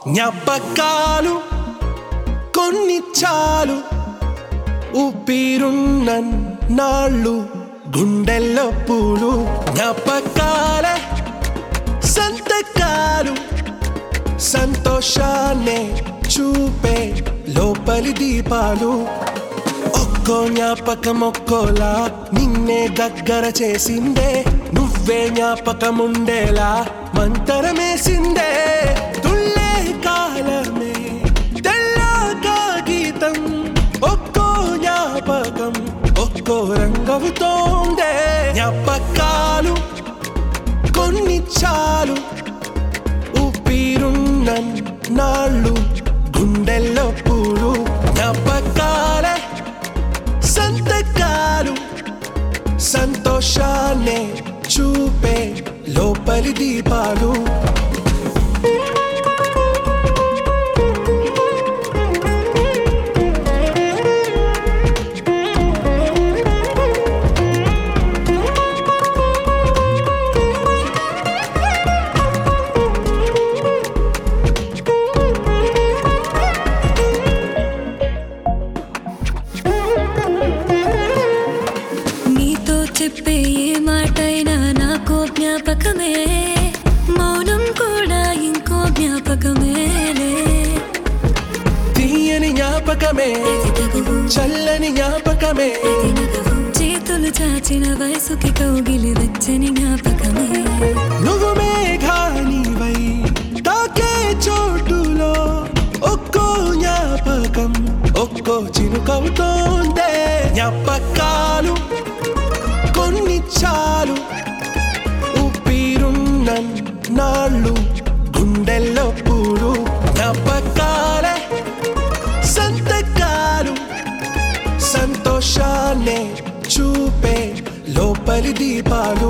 జ్ఞాపకాలు కొన్ని చాలు ఊపిరున్న నాళ్ళు గుండెల్లో పూలు జ్ఞాపకాల సంతకాలు సంతోషాన్నే చూపే లోపలి దీపాలు ఒక్కో జ్ఞాపకం ఒక్కోలా నిన్నే దగ్గర చేసిందే నువ్వే జ్ఞాపకముండేలా మంతరమేసిందే తుళ్ళే కాలమే తెల్లగా గీతం ఒక్కో జ్ఞాపకం ఒక్కో రంగవుతోందే జ్ఞాపకాలు కొన్ని చాలు ఊపిరున్న నాళ్ళు గుండెల్లో పూలు జ్ఞాపకాల సంతకాలు సంతోషాన్నే చూపే లోపలి దీపాలు చెప్పే ఏ మాటైనా నాకు జ్ఞాపకమే మౌనం కూడా ఇంకో జ్ఞాపకమేలే తీయని జ్ఞాపకమే చల్లని జ్ఞాపకమే చేతులు చాచిన వయసుకి కౌగిలి వచ్చని జ్ఞాపకమే నువ్వు మేఘానివై తాకే చోటులో ఒక్కో జ్ఞాపకం ఒక్కో చినుకవుతోందే జ్ఞాపకాలు కొన్ని చాలు ఊపిరున్న నాళ్ళు గుండెల్లో పూలు జ్ఞాపకాల సంతకాలు సంతోషాన్నే చూపే లోపలి దీపాలు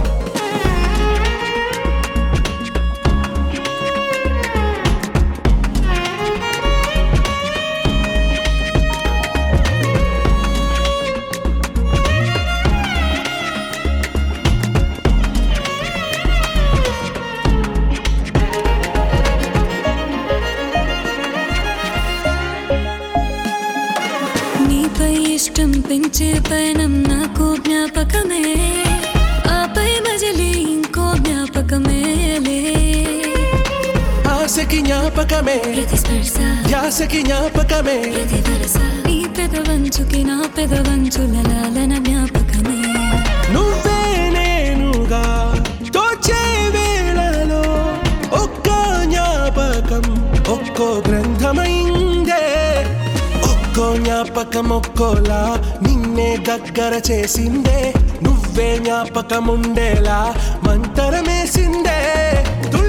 ఇష్టం పెంచే పయనం నాకు జ్ఞాపకమే ఆపై మజిలీ ఇంకో జ్ఞాపకమేలే ఆశకి జ్ఞాపకమే ధ్యాసకి జ్ఞాపకమే నీ పెదవంచుకి నా పెదవంచుల లాలన జ్ఞాపకమే నువ్వే నేనుగా తోచే వేళలో ఒక్కో జ్ఞాపకం ఒక్కో గ్రంథమైందే ఒక్కో జ్ఞాపకం ఒక్కోలా నిన్నే దగ్గర చేసిందే నువ్వే జ్ఞాపకముండేలా మంతరమేసిందే